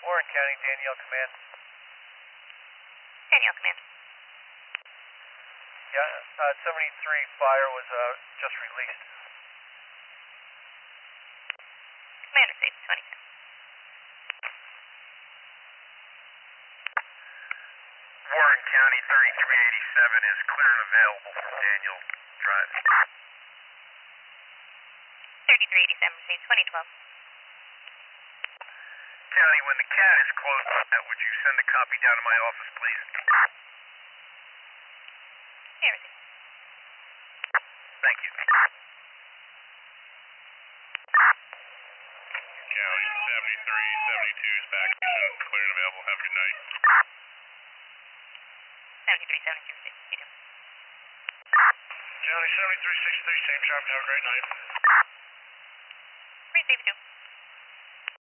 Warren County, Danielle Command. Danielle Command. Yeah, 73 fire was just released. Commander State 2010. Warren County 3387 is clear and available for Daniel Drive. 3387, State 2012. County, when the CAT is closed on that, would you send a copy down to my office, please? Here it is. Thank you. County 7372 is back. Clear and available. Have a good night. 7372, State. You too. County 7363, same traffic. Have a great night. Great, State 2.